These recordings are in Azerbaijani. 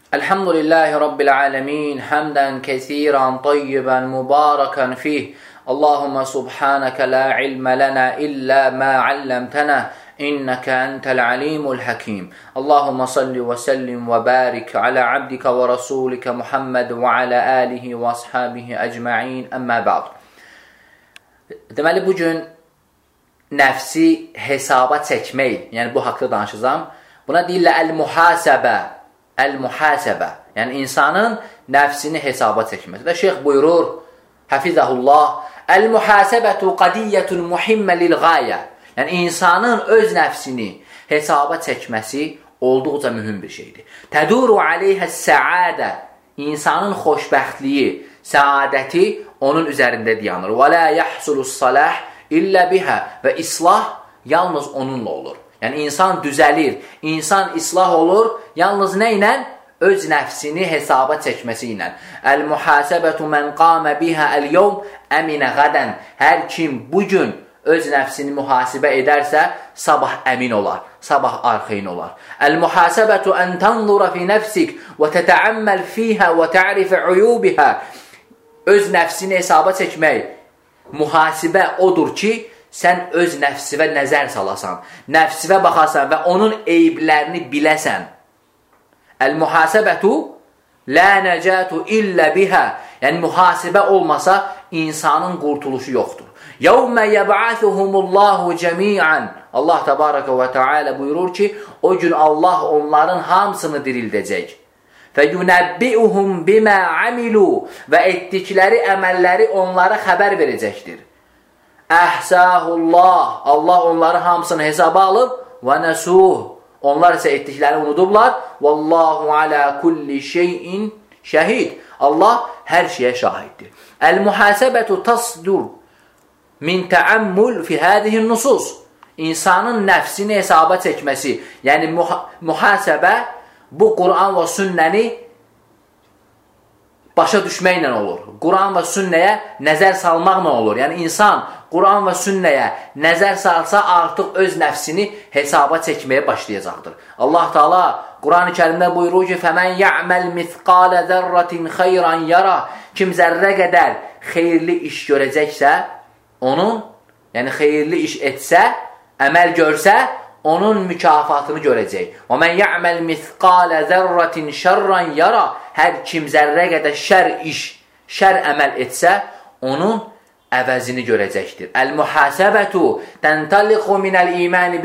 Elhamdülillahi Rabbil alemin, hamdən kəsiran, tayyibən, mübarəkən fih. Allahumma subhanəkə la ilmə lənə illə mə alləmtənə, innəkə entəl alimul hakim. Allahumma salli və səllim və barik alə abdikə və rasulikə Muhammed və alə alihi və ashabihi əcma'in, əmmə ba'd. Deməli, bugün nəfsi hesaba çəkmək, yəni bu haqda danışacağım. Buna deyirlər əl-mühasəbə. Əl-mühasəbə, yəni insanın nəfsini hesaba çəkməsi. Və şeyx buyurur, hafizəhullah, əl-mühasəbətu qadiyyətun muhimmə lil-qayə. Yəni insanın öz nəfsini hesaba çəkməsi olduqca mühüm bir şeydir. Təduru aleyhəs-səadə, insanın xoşbəxtliyi, səadəti onun üzərində dayanır. Və la yəhsulus-salah illə bihə, və islah yalnız onunla olur. Yəni, insan düzəlir, insan islah olur, yalnız nə ilə? Öz nəfsini hesaba çəkməsi ilə. Əl-mühasəbətu mən qamə bihə əl-yevm əminə qadən. Hər kim bugün öz nəfsini mühasibə edərsə, sabah əmin olar, sabah arxeyn olar. Əl-mühasəbətu ən tanzura fi nəfsik və tətəəmməl fiyhə və tə'rifə uyubihə. Öz nəfsini hesaba çəkmək, mühasibə odur ki, sən öz nəfsivə nəzər salasan, nəfsivə baxasan və onun eyblərini biləsən. Əl-mühasəbətu lə nəcətu illə bihə. Yəni, mühasibə olmasa, insanın qurtuluşu yoxdur. Yəvmə yəb'athuhumullahu cəmiən. Allah təbarəkə və teala buyurur ki, o gün Allah onların hamısını dirildəcək. Fəyunəbbi'uhum bimə amilu. Və etdikləri əməlləri onlara xəbər verəcəkdir. Əhsəhullah, Allah onları hamısını hesaba alıb və nəsuh, onlar isə etdiklərini unudublar. Vallahu alə kulli şeyin şəhid, Allah hər şeyə şahiddir. Əl-mühasəbətu tasdur min təəmmül fi hədihin nusus. İnsanın nəfsini hesaba çəkməsi, yəni mühasəbə bu Quran və sünnəni başa düşməklə olur. Quran və sünnəyə nəzər salmaqla olur. Yəni, insan Quran və sünnəyə nəzər salsa, artıq öz nəfsini hesaba çəkməyə başlayacaqdır. Allah Teala Quran-ı Kərimdə buyurur ki, فَمَنْ يَعْمَلْ مِثْقَالَ ذَرَّةٍ خَيْرًا يَرَى. Kim zərrə qədər xeyirli iş görəcəksə, onun, yəni xeyirli iş etsə, əməl görsə, onun mükafatını görəcək. وَمَنْ يَعْمَلْ مِثْقَالَ ذَرَّةٍ شَرًّا يَرَى. Hər kim zərrə qədər şər iş, şər əməl etsə, onun əvəzini görəcəkdir. Əl-mühasəbətu təntəliqu minəl imani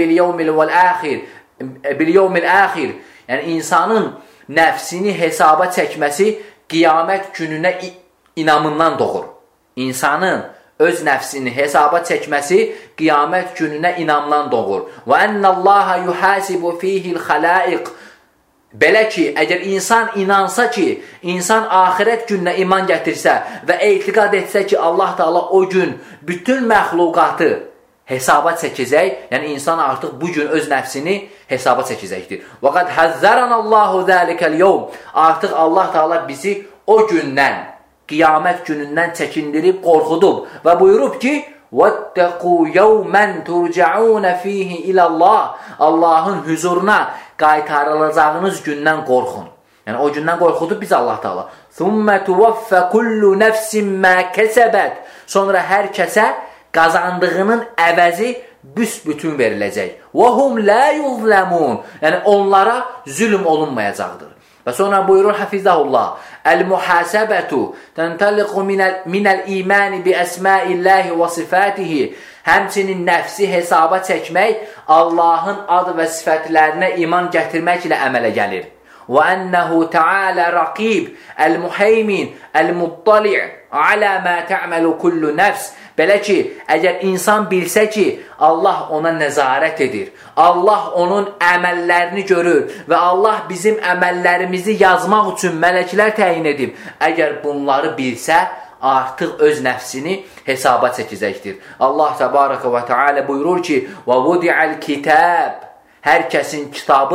bil-yevmil əxir. Yəni, insanın nəfsini hesaba çəkməsi qiyamət gününə inamından doğur. İnsanın öz nəfsini hesaba çəkməsi qiyamət gününə inamdan doğur. Və ennəllaha yuhasibu fihil xalaiq. Belə ki, əgər insan inansa ki, insan axirət gününə iman gətirsə və etiqad etsə ki, Allah Teala o gün bütün məxluqatı hesaba çəkəcək, yəni insan artıq bu gün öz nəfsini hesaba çəkəcəkdir. Və qad həzzəranallahu zəlikəl yevm. Artıq Allah Teala bizi o gündən, qiyamət günündən çəkindirib, qorxudub və buyurub ki, وَاتَّقُوا يَوْمًا تُرْجَعُونَ فِيهِ إِلَى اللّٰهِ. Allahın huzuruna qaytarılacağınız gündən qorxun. Yəni, o gündən qorxudub biz Allah Teala. ثُمَّ تُوَفَّ كُلُّ نَفْسٍ مَا كَسَبَتْ. Sonra hər kəsə qazandığının əvəzi büsbütün veriləcək. وَهُمْ لَا يُظْلَمُونَ. Yəni, onlara zülm olunmayacaqdır. Və sonra buyurur hafizəhullah, Əl-mühasəbətu təntəliqu minəl imani bi əsmaillahi və sifatihi. Həmçinin nəfsi hesaba çəkmək, Allahın ad və sifətlərinə iman gətirməklə əmələ gəlir. Və ənəhu təalə raqib, əl-muheymin, əl-muttali' alə mə tə'məlu kullu nəfs. Belə ki, əgər insan bilsə ki, Allah ona nəzarət edir, Allah onun əməllərini görür və Allah bizim əməllərimizi yazmaq üçün mələklər təyin edib, əgər bunları bilsə, artıq öz nəfsini hesaba çəkəcəkdir. Allah təbarəkə və teala buyurur ki, وَوُدِعَ الْكِتَابِ. Hər kəsin kitabı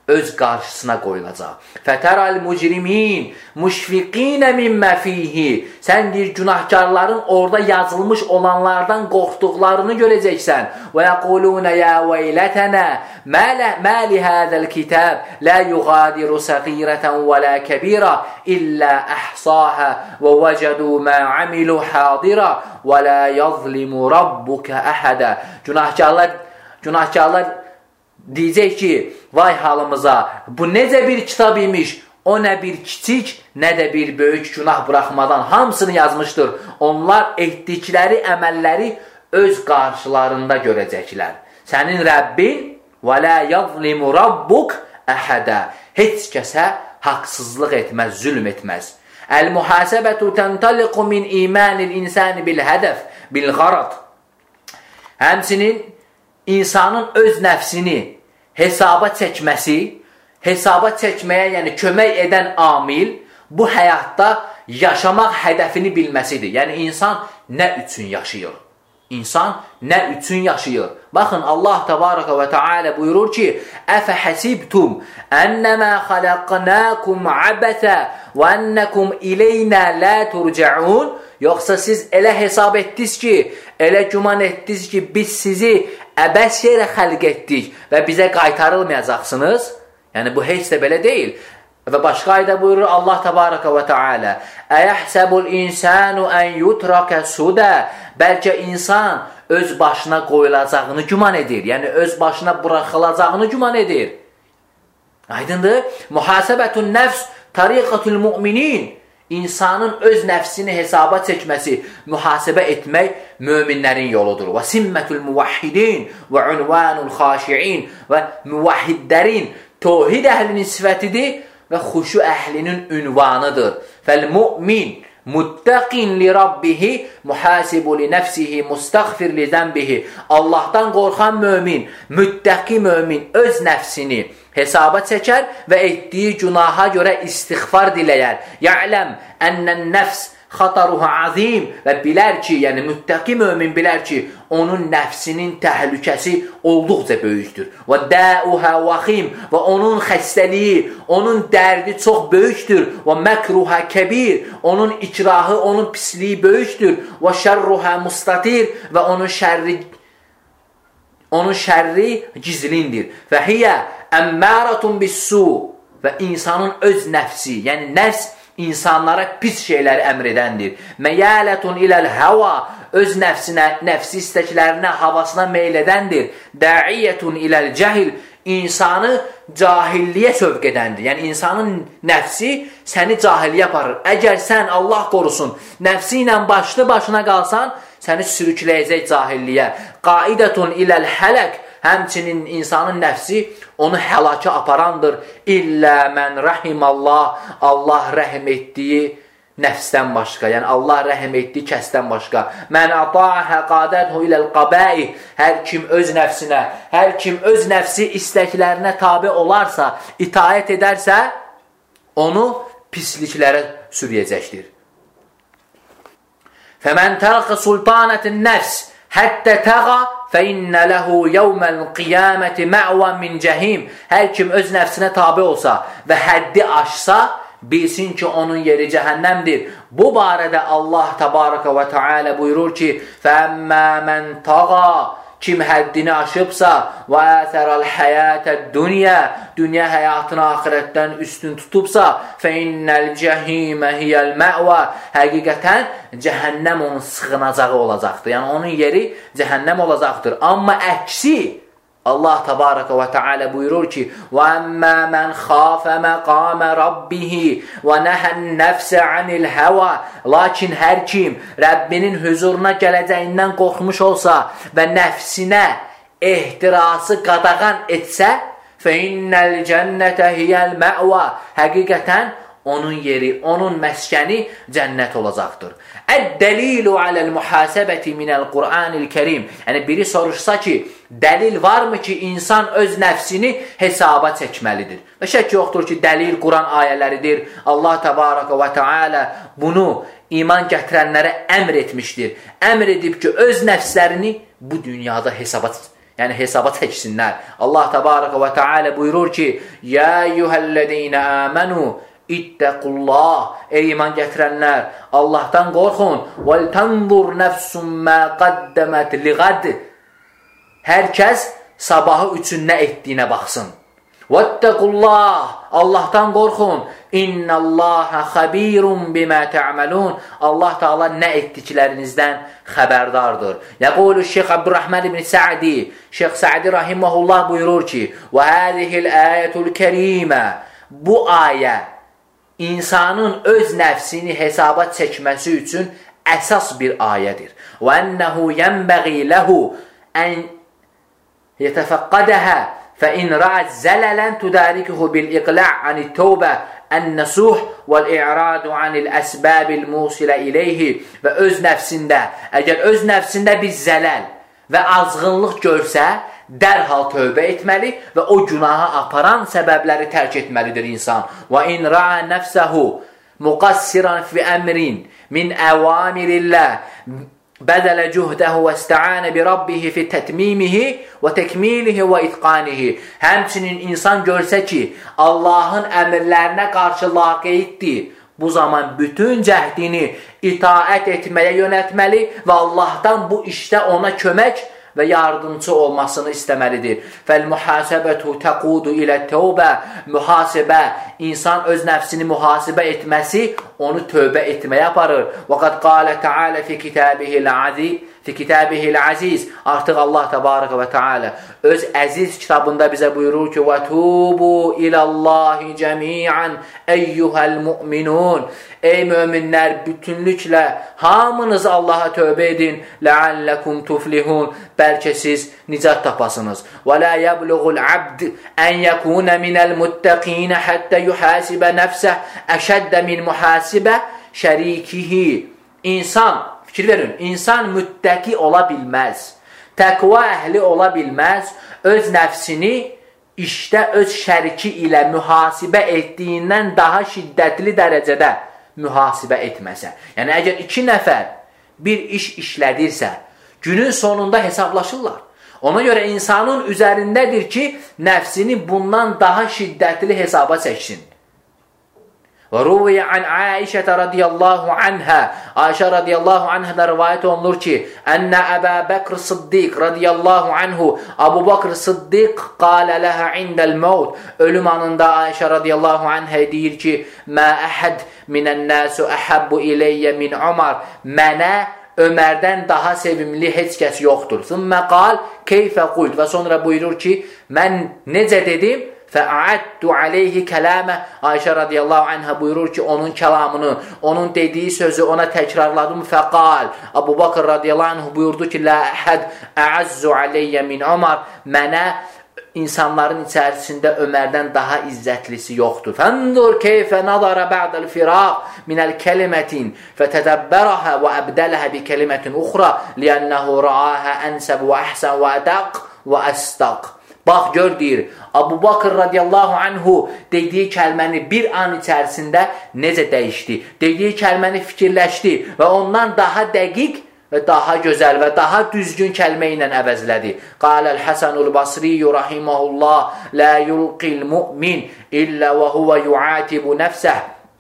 öz qarşısına qoyulacaq. Fətəral mücrimin müşfiqinə mimmə fihi. Sən deyir, günahkarların orada yazılmış olanlardan qorxduqlarını görəcəksən. Və yəqulunə yə veylətənə mə li hədəl kitab lə yuğadiru səğirətən və lə kəbirə illə əhsahə və vəcədu mə amilu hadirə və lə yazlimu rabbukə əhədə. Günahkarlar deyəcək ki, vay halımıza, bu necə bir kitab imiş, o nə bir kiçik, nə də bir böyük günah buraxmadan hamısını yazmışdır. Onlar etdikləri əməlləri öz qarşılarında görəcəklər. Sənin Rəbbin və lə yazlimu rabbuk əhədə. Heç kəsə haqsızlıq etməz, zülm etməz. Əl-mühasəbətu təntəliqu min imanil insani bil hədəf, bil qarad. Həmçinin insanın öz nəfsini hesaba çəkməsi, hesaba çəkməyə, yəni kömək edən amil bu həyatda yaşamaq hədəfini bilməsidir. Yəni insan nə üçün yaşayır? İnsan nə üçün yaşayır? Baxın, Allah təbaraka və teala buyurur ki, Əfə həsibtum ənəmə xaləqnəkum əbəsə və ənəkum ileynə lə turcəun. Yoxsa siz elə hesab etdiniz ki, elə güman etdiniz ki, biz sizi əbəs yerə xəlq etdik və bizə qaytarılmayacaqsınız. Yəni, bu heç də belə deyil. Və başqa ayda buyurur Allah təbaraka və teala, Əyəhsəbul insanu ən yutrakə sudə. Bəlkə insan öz başına qoyulacağını güman edir. Yəni, öz başına buraxılacağını güman edir. Aydındır? Muhasəbətun nəfs tariqatul müminin. İnsanın öz nəfsini hesaba çəkməsi, mühasibə etmək möminlərin yoludur. Və simmətül müvəhhidin və unvanul xaşiin. Və müvəhhidlərin, tövhid əhlinin sifətidir və xuşu əhlinin ünvanıdır. Fəl-mümin muttaqin li rabbihi muhasibu li nəfsihi mustaghfir li zənbihi. Allahdan qorxan mömin, müttəqi mömin öz nəfsini hesaba çəkər və etdiyi günaha görə istiğfar diləyər. Ya'ləm ənnən nəfs xataruha azim. Və bilər ki, yəni müttəqi mömin bilər ki, onun nəfsinin təhlükəsi olduqca böyükdür. Və dəuhə vəxim. Və onun xəstəliyi, onun dərdi çox böyükdür. Və məkruhə kəbir. Onun ikrahı, onun pisliyi böyükdür. Və şərruhə mustatir. Və onun şərri gizlindir. Və hiyə əmməratun bis-su. Və insanın öz nəfsi, yəni nəfs insanlara pis şeyləri əmr edəndir. Məyələtun iləl həva. Öz nəfsi istəklərinə, havasına meyl edəndir. Dəiyyətun iləl cəhil. İnsanı cahilliyə sövq edəndir. Yəni insanın nəfsi səni cahilliyə aparır. Əgər sən, Allah qorusun, nəfsi ilə başlı başına qalsan, səni sürükləyəcək cahilliyə. Qaidətun iləl hələq. Həmçinin insanın nəfsi onu həlaka aparandır. İllə mən rahimallah. Allah rəhm etdiyi nəfsdən başqa. Yəni Allah rəhm etdiyi kəsdən başqa. Mən ata'ə qadəthu iləl qabəi. Hər kim öz nəfsinə, hər kim öz nəfsi istəklərinə tabi olarsa, itaət edərsə, onu pisliklərə sürüyəcəkdir. Fəmən tərqə sultanətin nəfs həttə təğa fəinnə ləhu yevməl qiyaməti mə'vən min cəhim. Hər kim öz nəfsinə tabi olsa və həddi aşsa, bilsin ki, onun yeri cəhənnəmdir. Bu barədə Allah təbaraka və teala buyurur ki, fəəmmə mən tağa. Kim həddini aşıbsa və əsərəl həyətəd dünya, dünya həyatını axirətdən üstün tutubsa, fəinnəl cəhimə hiyəl mə'və. Həqiqətən cəhənnəm onun sığınacağı olacaqdır. Yəni onun yeri cəhənnəm olacaqdır. Amma əksi Allah təbaraka və teala buyurur ki, وَأَمَّا مَنْ خَافَ مَقَامَ رَبِّهِ وَنَهَى النَّفْسَ عَنِ الْهَوَى. Lakin hər kim Rəbbinin huzuruna gələcəyindən qorxmuş olsa və nəfsinə ehtirası qadağan etsə, فَإِنَّ الْجَنَّةَ هِيَ الْمَأْوَى. Həqiqətən onun yeri, onun məskəni cənnət olacaqdır. Əd-dəlilu aləl mühasəbəti minəl Qur'anil Kərim. Yəni biri soruşsa ki, dəlil varmı ki, insan öz nəfsini hesaba çəkməlidir? Və şək yoxdur ki, dəlil Quran ayələridir. Allah təbaraka və teala bunu iman gətirənlərə əmr etmişdir. Əmr edib ki, öz nəfslərini bu dünyada Yəni hesaba çəksinlər. Allah təbaraka və təala buyurur ki: "Ya eyyuhellezine amenu ittaqullah." Ey iman gətirənlər, Allahdan qorxun. "Vel tanzur nefsun ma qaddamat liğad." Hər kəs sabahı üçün nə etdiyinə baxsın. "Vettaqullah." Allahdan qorxun. "İnnallaha xabirun bima ta'malun." Allah Taala nə etdiklərinizdən xəbərdardır. Yəqulu Şeyx Abdurrahman ibn Sa'di, Şeyx Sa'di rahimehullah buyurur ki: "Və hadihi'l ayetul kerimə." Bu ayə insanın öz nəfsini hesaba çəkməsi üçün əsas bir ayədir. "Və ennehu yenbəği lehu en yetefəqqadəhə فإن رأت زللا تداركه بالإقلاع عن التوبة النصوح والإعراض عن الأسباب الموصلة إليه." Və öz nəfsində, əgər öz nəfsində bir zələl və azğınlıq görsə, dərhal tövbə etməli və o günaha aparan səbəbləri tərk etməlidir insan. وإن رأى نفسه مقصرا في أمر من أوامر الله بدل جهده واستعان بربه في تتميمه وتكميله وإتقانه. Həmçinin insan görsə ki, Allahın əmrlərinə qarşı laqeyddir, bu zaman bütün cəhdini itaət etməyə yönəltməli və Allahdan bu işdə ona kömək və yardımcı olmasını istəməlidir. Fəl-muhasəbətu təqudu ilə təvbə. Mühasibə, insan öz nəfsini mühasibə etməsi onu tövbə etməyə aparır. Və qad qalə Teala fi kitabihil aziz. Artıq Allah təbaraka və Teala öz əziz kitabında bizə buyurur ki: "Və tubu ilallahi cəmi'an eyyuhəl mu'minun." Ey möminlər, bütünlüklə hamınız Allaha tövbə edin. "Ləalləkum tuflihun." Bəlkə siz nicat tapasınız. "Və la yəbluğul abd ən yəkuna minəl muttəqinə həttə yuhasibə nəfsəh əşəddə min muhasibə şərikihi." İnsan, fikir verin, insan müttəqi ola bilməz, təqva əhli ola bilməz, öz nəfsini işdə öz şəriki ilə mühasibə etdiyindən daha şiddətli dərəcədə mühasibə etməsə. Yəni, əgər iki nəfər bir iş işlədirsə, günün sonunda hesablaşırlar. Ona görə insanın üzərindədir ki, nəfsini bundan daha şiddətli hesaba çəksin. Və ruviyə an Aişətə radiyallahu anhə, Ayşə radiyallahu anhədə rivayət olunur ki, Ənə Əbə Bəkr Sıddiq radiyallahu anhu, Abu Bakr Sıddiq qalə ləhə indəl məvd, ölüm anında Ayşə radiyallahu anhə deyir ki, Mə əhəd minən nəsu əhəbbu iləyyə min Umar, mənə Ömərdən daha sevimli heç kəs yoxdur. Thumma qal, keyfə qult, və sonra buyurur ki, mən necə dedim? Fə'addu aleyhi kələmə, Ayşə radiyallahu anhə buyurur ki, onun kəlamını, onun dediyi sözü ona təkrarladım. Fəqal, Abu Bakr radiyallahu anhə buyurdu ki, la əhəd əəzzu aleyyə min Umar, mənə insanların içərisində Ömərdən daha izzətlisi yoxdur. Fəndur keyfə nazara ba'dəl firaq minəl kəlimətin fətədəbbərəhə və əbdələhə bi kəlimətin uxra liyənnəhu rəahə ənsəb və əhsən və ədəq və əstaq. Bax, gör deyir, Abu Bakr radiyallahu anhu dediyi kəlməni bir an içərisində necə dəyişdi? Dediyi kəlməni fikirləşdi və ondan daha dəqiq və daha gözəl və daha düzgün kəlmə ilə əvəzlədi. Qaləl Həsənul Basriyyu rahiməhullah, la yulqil mu'min illə və huvə yu'atibu nəfsəh.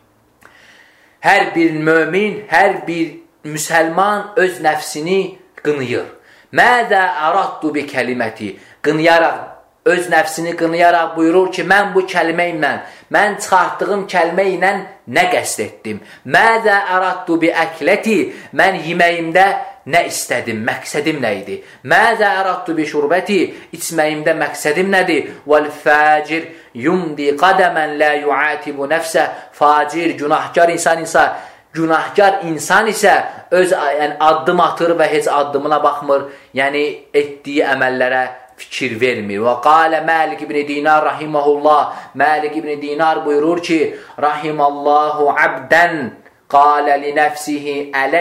Hər bir mömin, hər bir müsəlman öz nəfsini qınıyır. Mədə əraddu bi kəliməti, qınıyaraq, öz nəfsini qınıyaraq buyurur ki, mən bu kəlmə ilə, mən çıxartdığım kəlmə ilə nə qəsd etdim? Mədə əraddu bi əkləti, mən yeməyimdə nə istədim, məqsədim nə idi? Mədə əraddu bi şurbəti, içməyimdə məqsədim nədir? Vəl-fəcir yumdi qadəmən lə yuatibu nəfsə, facir, günahkar insan isə öz addım atır və heç addımına baxmır, yəni etdiyi əməllərə fikir vermir. Və qalə Məlik ibn Dinar rahiməhullah, Məlik ibn Dinar buyurur ki, rahimallahu abdən qalə li nəfsihi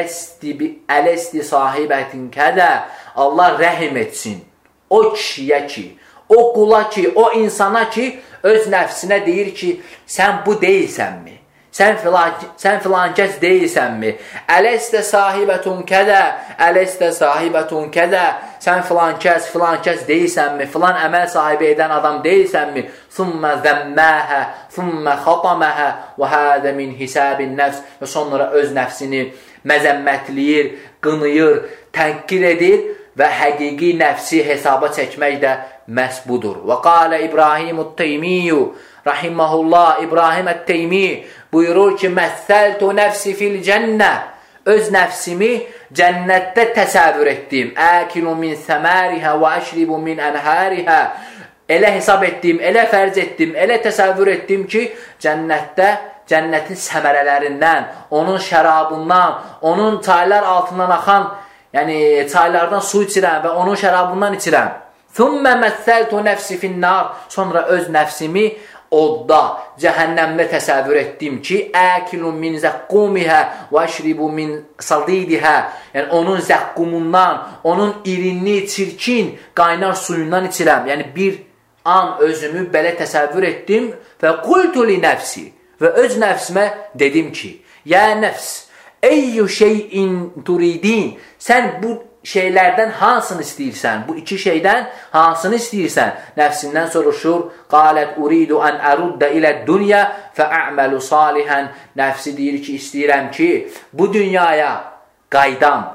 ələsti sahibətin kədə, Allah rəhim etsin o kişiyə ki, o qula ki, o insana ki, öz nəfsinə deyir ki, sən bu deyilsənmi? sən filan kəs deyilsənmi? Ələstə sahibətun kədə, ələstə sahibətun kədə, sən filan kəs deyilsənmi? Filan əməl sahibi edən adam deyilsənmi? Thumma zəmməhə, thumma xataməhə və hədə min hisabin nəfs. Və sonra öz nəfsini məzəmmətləyir, qınıyır, tənqir edir və həqiqi nəfsi hesaba çəkmək də məhz budur. Və qalə İbrahimut Teymiyyü rahiməhullah, İbrahim ət-Teymi buyurur ki, məsəltu nəfsi fil cənnə, öz nəfsimi cənnətdə təsəvvür etdim. Əkilu min səmərihə və əşribu min ənhərihə. Elə hesab etdim, elə fərz etdim, elə təsəvvür etdim ki, cənnətdə cənnətin səmərələrindən, onun şərabından, onun çaylar altından axan, yəni çaylardan su içirəm və onun şərabından içirəm. Thumma məsəltu nəfsi finnar, sonra öz nəfsimi odda, cəhənnəmdə təsəvvür etdim ki, əkilun min zəqqumihə və əşribu min sadidihə, yəni onun zəqqumundan, onun irinli, çirkin, qaynar suyundan içirəm. Yəni bir an özümü belə təsəvvür etdim və qultu li nəfsi, və öz nəfsimə dedim ki, ya nəfs, eyyü şeyin turidin, sən bu şeylərdən hansını istəyirsən? Bu iki şeydən hansını istəyirsən? Nəfsindən soruşur. Qalət uridu an əruddə ilə dünya fəəməlu salihən. Nəfsi deyir ki, istəyirəm ki, bu dünyaya qaydam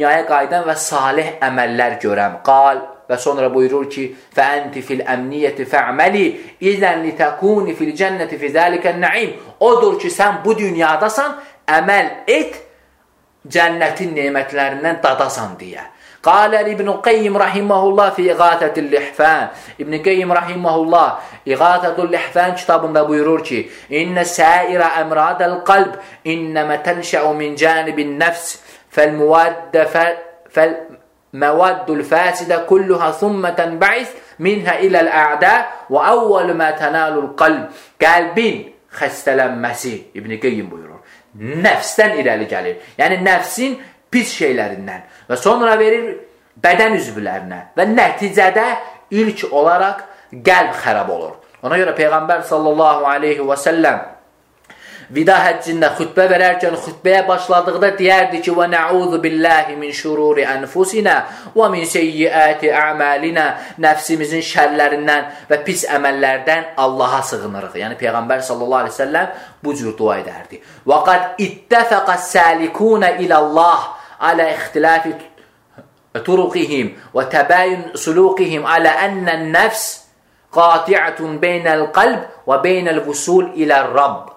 və salih əməllər görəm. Qal və sonra buyurur ki, fəənti fil əmniyyəti fəəməli izən li təkuni fil cənnəti fi zəlikən nəim. Odur ki, sən bu dünyadasan, əməl et, cənnətin nemətlərindən dadasan deyə. Qalə İbn-i Qeyyim rahiməhullah fi İğatətul Lihfən. İbn-i Qeyyim rahiməhullah İğatətul Lihfən kitabında buyurur ki, İnnə səirə əmradəl qalb innəmə tənşəu min cənibin nəfs fəl-məvaddul fəsidə kulluha thumma tənbəis minhə iləl ə'də və əvvəl mə tənəlul qalb. Qəlbin xəstələnməsi, İbn-i Qeyyim buyurur, nəfsdən irəli gəlir. Yəni, nəfsin pis şeylərindən və sonra verir bədən üzvlərinə və nəticədə ilk olaraq qəlb xərab olur. Ona görə Peyğəmbər sallallahu aleyhi və səlləm vida həccində xütbə verərkən xütbəyə başladıqda deyərdi ki, və nə'udhu billahi min şururi ənfusinə və min seyyiəti əməlinə, nəfsimizin şərlərindən və pis əməllərdən Allaha sığınırıq. Yəni, Peyğəmbər sallallahu aleyhi ve səlləm bu cür dua edərdi. Və qad ittəfəqəs səlikunə iləllah alə ixtilafi turuqihim və təbəyin suluqihim alə ənən nəfs qati'atun beynəl qalb və beynəl vusul iləl Rabb.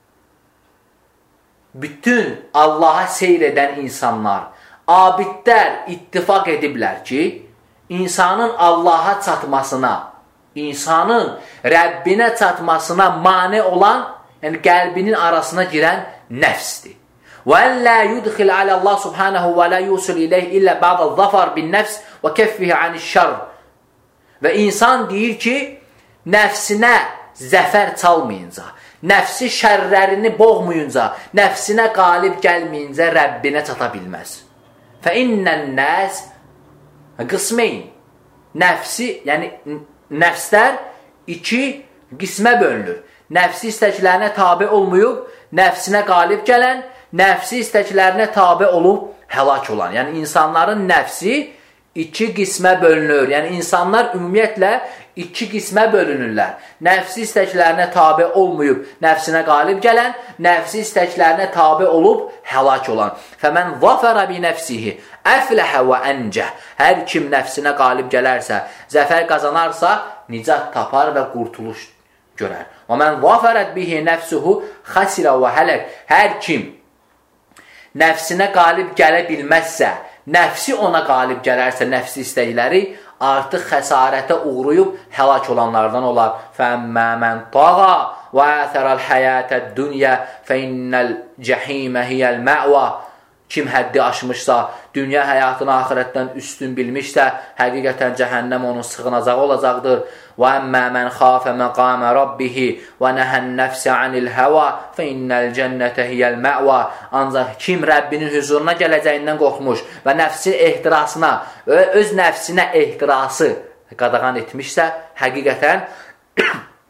Bütün Allaha seyr edən insanlar, abidlər ittifaq ediblər ki, insanın Allaha çatmasına, insanın Rəbbinə çatmasına mane olan, yəni qəlbinin arasına girən nəfsdir. وَاَنْ لَا يُدْخِلْ عَلَى اللّٰهِ سُبْحَانَهُ وَلَا يُوصِلْ إِلَيْهِ إِلَّا بَعْضَ الظَّفَرْ بِالنَّفْسِ وَكَفِّهِ عَنِ الشَّرِّ. Və insan deyir ki, nəfsinə zəfər çalmayınca, nəfsi şərlərini boğmayınca, nəfsinə qalib gəlməyincə Rəbbinə çata bilməz. فَإِنَّ النَّاسِ qismeyn. Nəfsi, yəni nəfslər iki qismə bölünür. Nəfsi istəklərinə tabi olmayıb, nəfsinə qalib gələn, nəfsi istəklərinə tabi olub həlak olan. Yəni, insanların nəfsi iki qismə bölünür. Yəni, insanlar ümumiyyətlə iki qismə bölünürlər. Nəfsi istəklərinə tabi olmayıb, nəfsinə qalib gələn, nəfsi istəklərinə tabi olub həlak olan. Fəmən zafərə bi nəfsihi əfləhə və əncəh. Hər kim nəfsinə qalib gələrsə, zəfər qazanarsa, nicat tapar və qurtuluş görər. Və mən zafərət bihi nəfsuhu xəsirə və hələk. Hər kim nəfsinə qalib gələ bilməzsə, nəfsi ona qalib gələrsə, nəfsi istəkləri artıq xəsarətə uğrayıb həlak olanlardan olar. Fəmmə mən tağa və əthərəl həyətəd dünya fəinnəl cəhimə hiyəl mə'va. Kim həddi aşmışsa, dünya həyatını axirətdən üstün bilmişsə, həqiqətən cəhənnəm onun sığınacağı olacaqdır. Və əmmə mən xafə məqamə rabbihi və nəhən nəfsə anil həva fə innəl cənnətə hiyəl mə'va. Ancaq kim Rəbbinin huzuruna gələcəyindən qorxmuş və nəfsin ehtirasına və öz nəfsinə ehtirası qadağan etmişsə, həqiqətən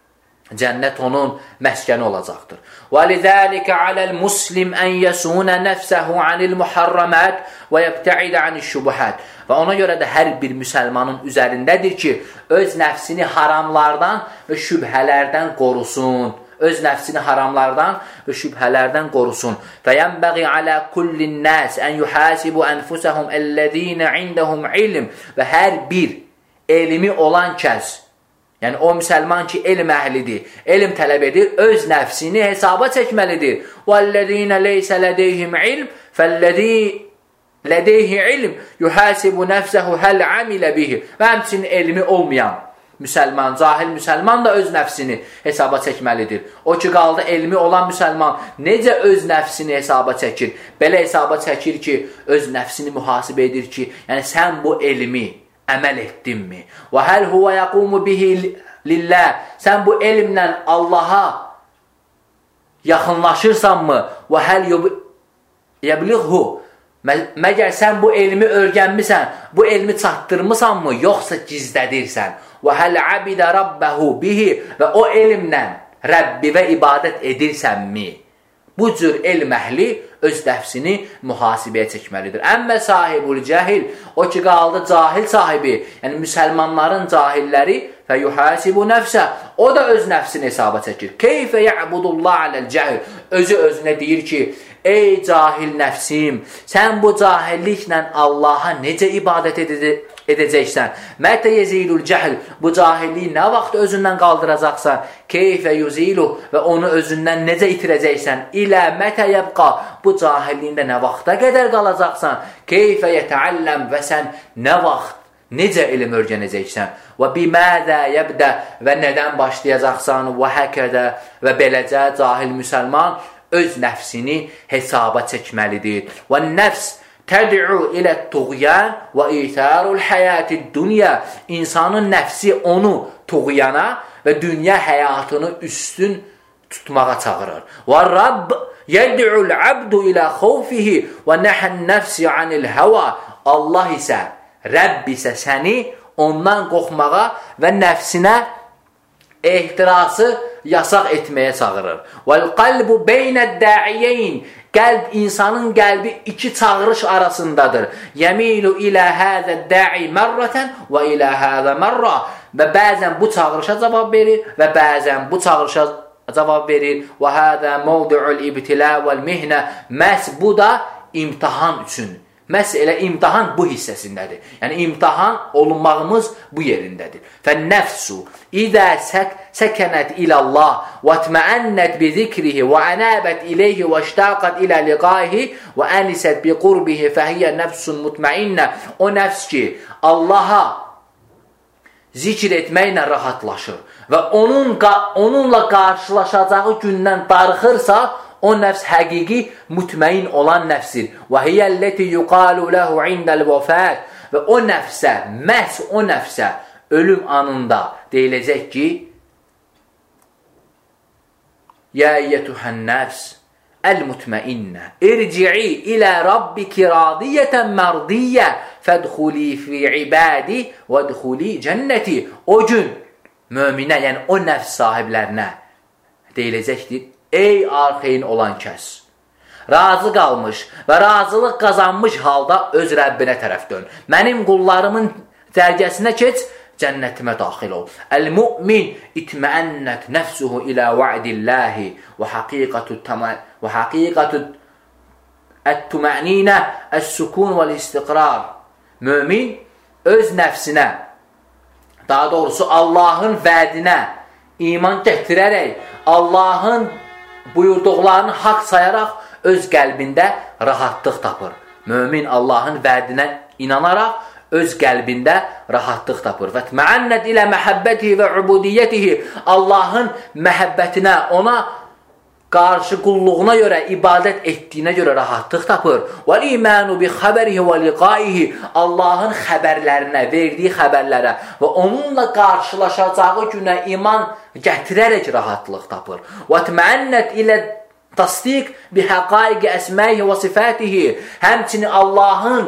Cənnət onun məskəni olacaqdır. وَلِذَٰلِكَ عَلَى الْمُسْلِمْ أَنْ يَسُونَ نَفْسَهُ عَنِ الْمُحَرَّمَاتِ وَيَبْتَعِدَ عَنِ الشُّبُهَاتِ Və ona görə də hər bir müsəlmanın üzərindədir ki, öz nəfsini haramlardan və şübhələrdən qorusun. Öz nəfsini haramlardan və şübhələrdən qorusun. فَيَنْبَغِي عَلَى كُلِّ النَّاسِ أَنْ يُحَاسِبُوا أَنْفُسَهُمْ الَّذ۪ينَ عِنْدَهُمْ عِلْمٍ Və hər bir elmi olan kəs, yəni o müsəlman ki, elm əhlidir, elm tələb edir, öz nəfsini hesaba çəkməlidir. وَالَّذ۪ينَ لَيْسَ لَدَيْهِمْ عِلْمٍ فَالَّذ۪ي لَدَيْهِ عِلْمٍ يُحَاسِبُ نَفْسَهُ هَلْ عَمِلَ بِهِ Və həmçinin elmi olmayan müsəlman, cahil müsəlman da öz nəfsini hesaba çəkməlidir. O ki, qaldı elmi olan müsəlman necə öz nəfsini hesaba çəkir? Belə hesaba çəkir ki, öz nəfsini mühasibə edir ki, yəni sən bu elmi əməl etdinmi? Və həl huvə yəqumu bihi lillah Sən bu elmlə Allaha yaxınlaşırsanmı? Və həl yəbliğhu Məgər sən bu elmi öyrənmisən, bu elmi çatdırmısanmı, yoxsa gizlədirsən? Və həl abidə rabbəhu bihi Və o elmlə Rəbbivə ibadət edirsənmi? Bu cür elm əhli öz nəfsini mühasibəyə çəkməlidir. Əmmə sahibul cəhil, o ki qaldı cahil sahibi, yəni müsəlmanların cahilləri fəyuhasibu nəfsə, o da öz nəfsini hesaba çəkir. Keyfə ya'budullah aləl cəhil, özü özünə deyir ki, ey cahil nəfsim, sən bu cahilliklə Allaha necə ibadət edəcəksən? Mətə yezilul cəhl, bu cahilliyi nə vaxt özündən qaldıracaqsan? Keyfə yuzilu və onu özündən necə itirəcəksən? İlə mətə yəbqa, bu cahilliyində nə vaxta qədər qalacaqsan? Keyfə yətəəlləm və sən nə vaxt, necə elm öyrənəcəksən? Və bimədə yəbdə və nədən başlayacaqsan? Və həkədə və beləcə cahil müsəlman öz nəfsini hesaba çəkməlidir. Və nəfs təd'u ilə tuğyan və itharul həyatid dünya. İnsanın nəfsi onu tuğyana və dünya həyatını üstün tutmağa çağırır. Və Rabb yəd'ul abdu ilə xawfihi və nəhən nəfsi anil həva. Allah isə, Rəbb isə səni ondan qorxmağa və nəfsinə ehtirası yasaq etməyə çağırır. Vəl-qalbu beynəd-də'iyeyn, qəlb, insanın qəlbi iki çağırış arasındadır. Yəmilu ilə həzəd-də'i mərrətən və ilə həzə mərrə. Və bəzən bu çağırışa cavab verir və bəzən bu çağırışa cavab verir. Və həzə mövdu'ul ibtilə vəl-mihnə. Məhz bu da imtihan üçün. Məhz elə imtihan bu hissəsindədir. Yəni imtihan olunmağımız bu yerindədir. Fənnəfsu İdə səkənət ilallah və tməənnət bi zikrihi və ənəbət iləyhi və iştaqət ilə liqaihi və ənisət bi qurbihi fəhiyyə nəfsun mutmainnə. O nəfs ki, Allaha zikr etməklə rahatlaşır və onunla qarşılaşacağı gündən darıxırsa, o nəfs həqiqi mutməin olan nəfsdir. Və hiyyəlləti yuqalu ləhu indəl vəfət. Və o nəfsə, məhz o nəfsə ölüm anında deyiləcək ki, Yə əyyətuhən nəfs əl-mutməinnə irci'i ilə rabbiki radiyyətən mərdiyyə fədxuli fi ibadi və dxuli cənnəti. O gün möminə, yəni o nəfs sahiblərinə deyiləcəkdir, ey arxeyin olan kəs, razı qalmış və razılıq qazanmış halda öz Rəbbinə tərəf dön. Mənim qullarımın cərgəsinə keç, cənnətimə daxil ol. Əl-mü'min itməənnət nəfsuhu ilə va'dilləhi və haqiqatu ət-tüma'ninə əs-sukun vəl-istiqrar. Mömin öz nəfsinə, daha doğrusu Allahın vədinə iman gətirərək, Allahın buyurduqlarını haqq sayaraq öz qəlbində rahatlıq tapır. Mömin Allahın vədinə inanaraq öz qəlbində rahatlıq tapır. Və təmənnət ilə məhəbbətihi və ubudiyyətihi, Allahın məhəbbətinə, ona qarşı qulluğuna görə, ibadət etdiyinə görə rahatlıq tapır. Və imanu bi xəbərihi və liqaihi, Allahın xəbərlərinə, verdiyi xəbərlərə və onunla qarşılaşacağı günə iman gətirərək rahatlıq tapır. Və təmənnət ilə tasdiq bi həqaiqi əsməyihi və sifətihi, həmçinin Allahın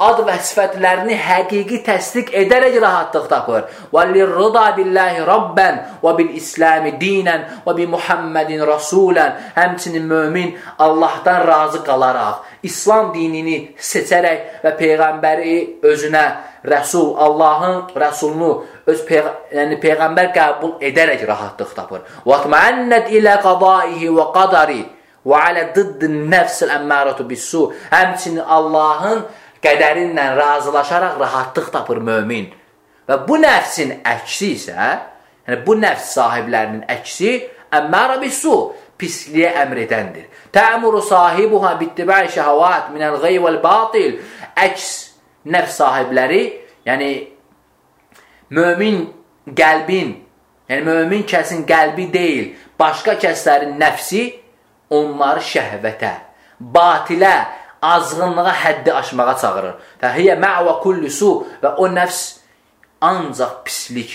ad və sifətlərini həqiqi təsdiq edərək rahatlıq tapır. وَلِلرِّضَى بِاللَّهِ رَبًّا وَبِالْإِسْلَامِ دِينًا وَبِمُحَمَّدٍ رَسُولًا. Həmçinin mömin Allahdan razı qalaraq, İslam dinini seçərək və Peyğəmbəri özünə Rəsul, Allahın Rəsulunu yəni Peyğəmbər qəbul edərək rahatlıq tapır. وَاتْمَأَنَّتْ إِلَى قَضَائِهِ وَقَدَرِهِ وَعَلَى ضِدِّ النَّفْسِ الْأَمَّارَةُ بِالسُّوءِ. Həmçinin Allahın qədərinlə razılaşaraq rahatlıq tapır mömin. Və bu nəfsin əksi isə, yəni bu nəfs sahiblərinin əksi əmmara bisu, pisliyə əmr edəndir. Tə'muru sahibuha bittiba'i şəhəvat minəl ğey vəl batil. Əks nəfs sahibləri, yəni mömin qəlbin, yəni mömin kəsin qəlbi deyil, başqa kəslərin nəfsi onları şəhvətə, batilə, azğınlığa həddi aşmağa çağırır. Fəhiyyə mə'və kulli su, və o nəfs ancaq pislik.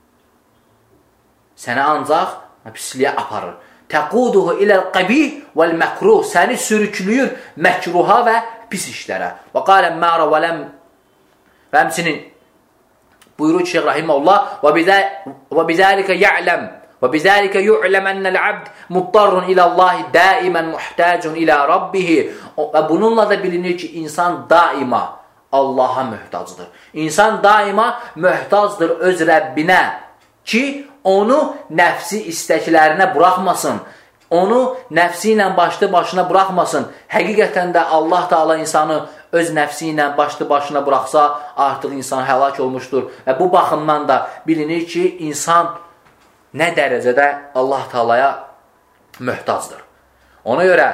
Səni ancaq pisliyə aparır. Təquduhu iləl qəbih vəl məkruh. Səni sürüklüyür məkruha və pis işlərə. Və qalə mə'rə və ləm. Və həmçinin buyurur ki, Şeyx Rahiməhullah, və bizəlikə ya'ləm وبذلك يعلم أن العبد مضطر إلى الله دائما محتاج إلى ربه. Və bununla da bilinir ki, insan daima Allaha möhtacdır. İnsan daima möhtacdır öz Rəbbinə ki, onu nəfsi istəklərinə buraxmasın. Onu nəfsi ilə başlı başına buraxmasın. Həqiqətən də Allah Teala insanı öz nəfsi ilə başlı başına buraxsa, artıq insan həlak olmuşdur. Və bu baxımdan da bilinir ki, insan nə dərəcədə Allah Teala'ya möhtacdır. Ona görə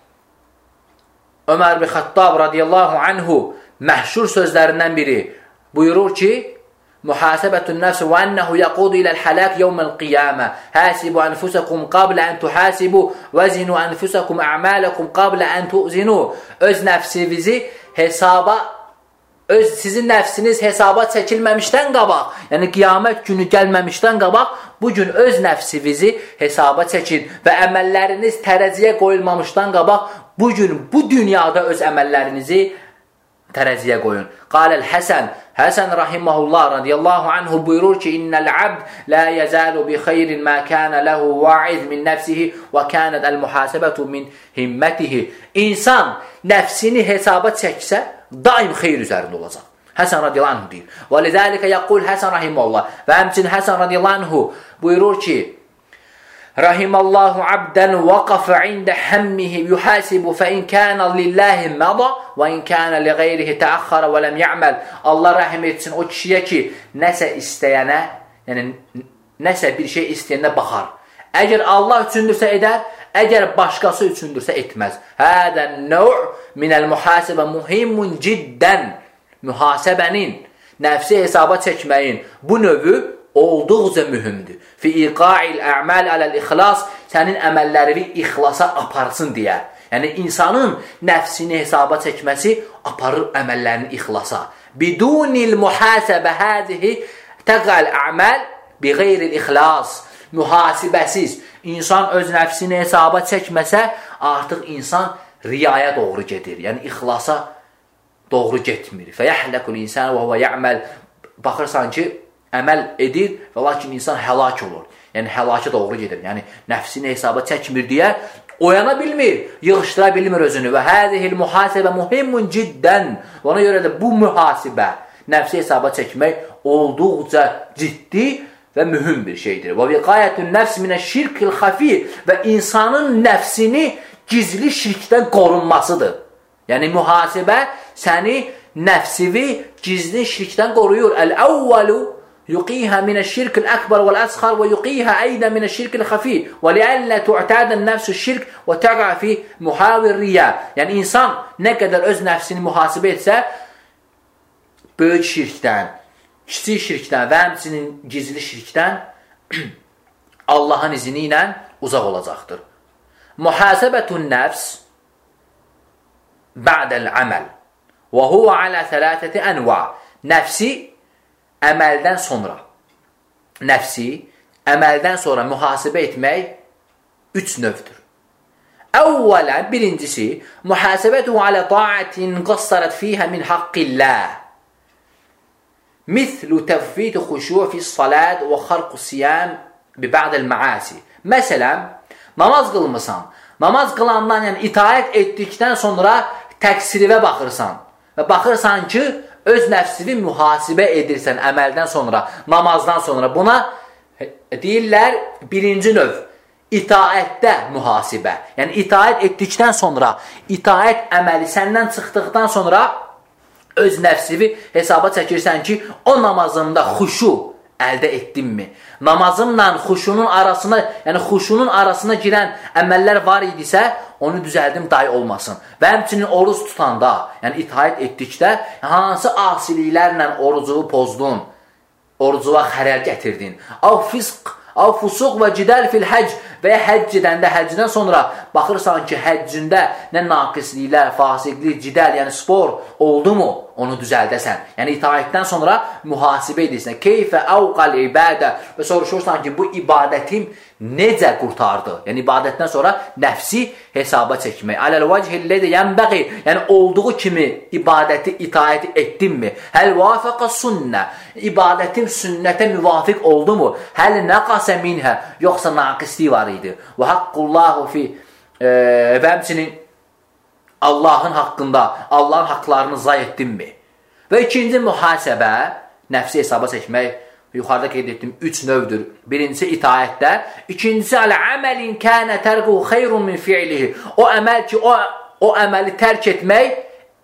Ömər bin Xattab radiyallahu anhu məhşur sözlərindən biri buyurur ki, Muhasəbətun nəfsi və ənəhu yəqudu iləl hələk yevməl qiyamə. Həsibu ənfusəkum qablə ən tuhəsibu vəzinu ənfusəkum əmələkum qablə ən tu'zinu. Öz nəfsinizi hesaba, sizin nəfsiniz hesaba çəkilməmişdən qabaq, yəni qiyamət günü gəlməmişdən qabaq, bugün öz nəfsinizi hesaba çəkin və əməlləriniz tərəziyə qoyulmamışdan qabaq, bugün bu dünyada öz əməllərinizi tərəziyə qoyun. Qaləl Həsən, Həsən rahiməhullah radiyallahu anhu buyurur ki, İnnəl abd la yəzəlu bi xeyrin mə kənə ləhu va'iz min nəfsihi və kənət əl-muhasəbətu min himmətihi. İnsan nəfsini hesaba çəksə, daim xeyr üzərində olacaq. Həsən radiyallahu anhu deyir. Və lizəlikə yəqul Həsən rahiməhullah. Və həmçin Həsən radiyallahu anhu buyurur ki, Rahimallahu abdən vaqafə ində həmmihi yuhasibu fə in kənə lillahi məda və in kənə li qeyrihi təəxxara və ləm yə'məl. Allah rəhim etsin o kişiyə ki, nəsə istəyənə, yəni nəsə bir şey istəyənə baxar. Əgər Allah üçündürsə edər, əgər başqası üçündürsə etməz. Hədən nəv' minəl mühasibə muhimmun ciddən. Mühasəbənin, nəfsi hesaba çəkməyin bu növü olduqca mühümdür. Fi iqa'il a'mal aləl-ixlas, sənin əməllərini ixlasa aparsın deyə. Yəni, insanın nəfsini hesaba çəkməsi aparır əməllərini ixlasa. Bidunil muhasəbə həzihi təqəl a'mal bi qeyril ixlas. Mühasibəsiz, insan öz nəfsini hesaba çəkməsə, artıq insan riyaya doğru gedir. Yəni, ixlasa doğru getmir. Fəyəhləkul insan və huvə ya'məl. Baxırsan ki, əməl edir və lakin insan həlak olur. Yəni, həlakə doğru gedir. Yəni, nəfsini hesaba çəkmir deyə oyana bilmir, yığışdıra bilmir özünü. Və hədihil mühasibə muhimmun ciddən. Ona görə də bu mühasibə, nəfsi hesaba çəkmək olduqca ciddi və mühüm bir şeydir. Və viqayətün nəfs minə şirkil xafi və insanın nəfsini gizli şirkdən qorunmasıdır. Yəni, mühasibə səni nəfsivi gizli şirkdən qoruyur. Əl-əvvəlu yuqihə minə şirkil əkbar vəl-əsxar və yuqihə eydə minə şirkil xafi və liəllə tu'tədən nəfsü şirk və təqa fi muhavir riyə. Yəni, insan nə qədər öz nəfsini mühasibə etsə, böyük şirkdən, kiçik şirkdən və həmçinin gizli şirkdən Allahın izni ilə uzaq olacaqdır. Muhasəbətun nəfs ba'dəl əməl və huvə alə thələtəti ənva. Nəfsi əməldən sonra, nəfsi əməldən sonra mühasibə etmək 3 növdür. Əvvələn, birincisi, mühasəbətu alə ta'atin qassarət fiyhə min haqqillah. Mislu təvfid xuşu fi salat və xarqu siyam bi ba'dəl məasi. Məsələn, namaz qılmısan. Namaz qılandan, yəni itaət etdikdən sonra təqsirivə baxırsan. Və baxırsan ki, öz nəfsini mühasibə edirsən əməldən sonra, namazdan sonra. Buna deyirlər birinci növ, itaətdə mühasibə. Yəni, itaət etdikdən sonra, itaət əməli səndən çıxdıqdan sonra öz nəfsini hesaba çəkirsən ki, o namazında xuşu əldə etdinmi? Namazınla xuşunun arasına, yəni xuşunun arasına girən əməllər var idisə, onu düzəldim, day olmasın. Və həmçinin oruç tutanda, yəni itaət etdikdə, hansı asiliklərlə orucuvu pozdun, orucuva xərər gətirdin. Av fisq, av fusuq və cidəl fil həcc və ya həcc edəndə, həccdən sonra baxırsan ki, həccində nə naqisliklər, fasiqlik, cidəl, yəni spor oldu mu? Onu düzəldəsən. Yəni, itaətdən sonra mühasibə edirsən. Keyfə əvqal ibadə və soruşursan ki, bu ibadətim necə qurtardı? Yəni, ibadətdən sonra nəfsi hesaba çəkmək. Aləl-vəcihillədə yənbəqi, yəni olduğu kimi ibadəti, itaəti etdinmi? Həl vafəqə sünnə, ibadətim sünnətə müvafiq oldu mu? Həl nəqasə minhə, yoxsa naqislik var idi. Və haqqullahu fi, və həmçinin Allahın haqqında, Allahın haqlarını zay etdinmi? Və ikinci mühasəbə, nəfsi hesaba çəkmək, yuxarıda qeyd etdim, 3 növdür. Birincisi itaətdə, ikincisi alə əməlin kənə tərqu xeyrun min fi'lihi. O əməl ki, o əməli tərk etmək,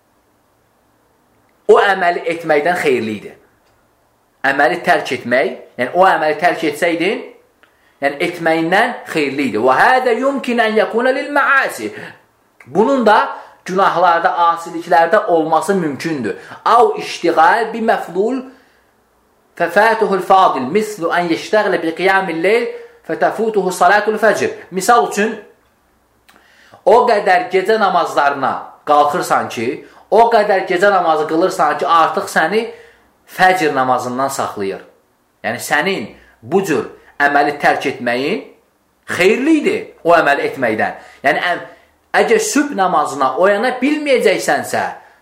o əməli etməkdən xeyirlidir. Əməli tərk etmək, yəni o əməli tərk etsəydin, yəni etməyindən xeyirlidir. Və hədə yumkin ən yəkunə lil məasi. Bunun da günahlarda, asiliklərdə olması mümkündür. Av iştiğal bi məflul fəfətuhul fadil mislu ən yeştəğlə bi qiyamil leyl fətəfutuhu salatul fəcr. Misal üçün, o qədər gecə namazlarına qalxırsan ki, o qədər gecə namazı qılırsan ki, artıq səni fəcr namazından saxlayır. Yəni, sənin bu cür əməli tərk etməyin xeyirlidir o əməli etməkdən. Yəni, əgər sübh namazına oyana bilməyəcəksənsə,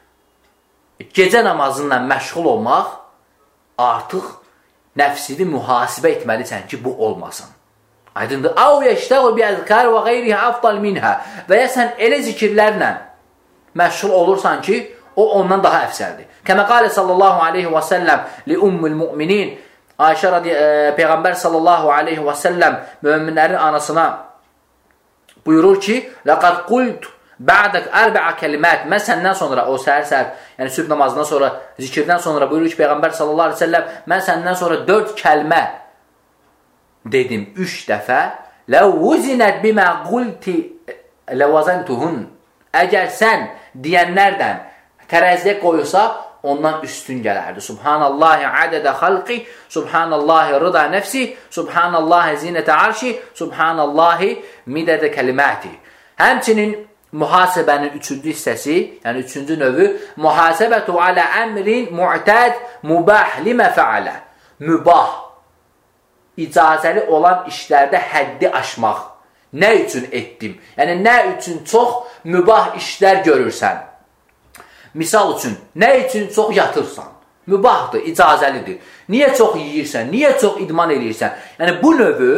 gecə namazından məşğul olmaq, artıq nəfsini mühasibə etməlisən ki, bu olmasın. Aydındır. Av yeştəğu bi əzkar və qeyrihə afdal minhə. Və ya sən elə zikirlərlə məşğul olursan ki, o ondan daha əfsəldir. Kəmə qalə sallallahu aleyhi və səlləm li ummul müminin, Ayşə Peyğəmbər sallallahu aleyhi və səlləm möminlərin anasına buyurur ki, لَقَدْ قُلْتُ بَعْدَكْ أَرْبَعَ كَلِمَاتِ. Mən səndən sonra, o səhər, yəni sübh namazından sonra, zikirdən sonra buyurur ki, Peyğəmbər sallallahu aleyhi ve sellem, mən səndən sonra 4 kəlmə dedim 3 dəfə. لَوْوُزِنَتْ بِمَا قُلْتِ لَوَزَنْتُهُنْ. Əgər sən deyənlərdən tərəziyə qoyursa, ondan üstün gələrdi. Subhanallahi adədə xalqi, Subhanallahi rıda nəfsi, Subhanallahi zinətə arşi, Subhanallahi midədə kəliməti. Həmçinin mühasibənin 3-cü hissəsi, yəni 3-cü növü, mühasibətu alə əmrin mu'təd mubah limə fəalə. Mübah, icazəli olan işlərdə həddi aşmaq. Nə üçün etdim? Yəni, nə üçün çox mübah işlər görürsən? Misal üçün, nə üçün çox yatırsan? Mübahdır, icazəlidir. Niyə çox yeyirsən? Niyə çox idman edirsən? Yəni, bu növü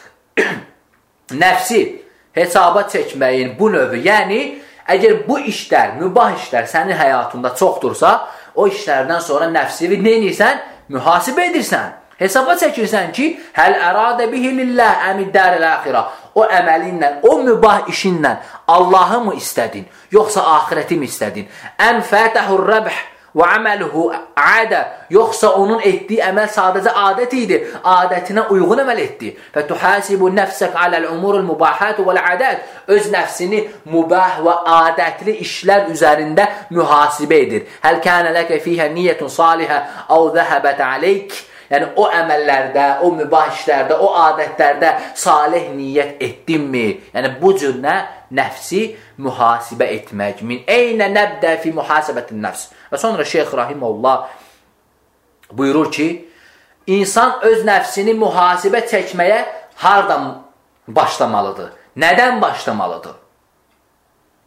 nəfsi hesaba çəkməyin bu növü, yəni, əgər bu işlər, mübah işlər sənin həyatında çoxdursa, o işlərdən sonra nəfsini nə edirsən? Mühasibə edirsən. Hesaba çəkirsən ki, həl əradə bihi lillah əmiddər əl-əxirə. O əməlinlə, o mübah işinlə Allahı mı istədin, yoxsa ahirəti mi istədin? Ən fətəhur rəbh və əməluhu adə, yoxsa onun etdiyi əməl sadəcə adət idi, adətinə uyğun əməl etdi. Fətuhasibu nəfsək aləl-umurul mübahət vəl-ədət, öz nəfsini mübah və adətli işlər üzərində mühasibə edir. Həl kənə ləkə fiyhə niyyətun salihə əv zəhəbət aleyk. Yəni, o əməllərdə, o mübah işlərdə, o adətlərdə salih niyyət etdinmi? Yəni, bu cür nə? Nəfsi mühasibə etmək. Min eynə nəbdə fi mühasibətin nəfs. Və sonra Şeyx Rahimullah buyurur ki, insan öz nəfsini mühasibə çəkməyə hardan başlamalıdır? Nədən başlamalıdır?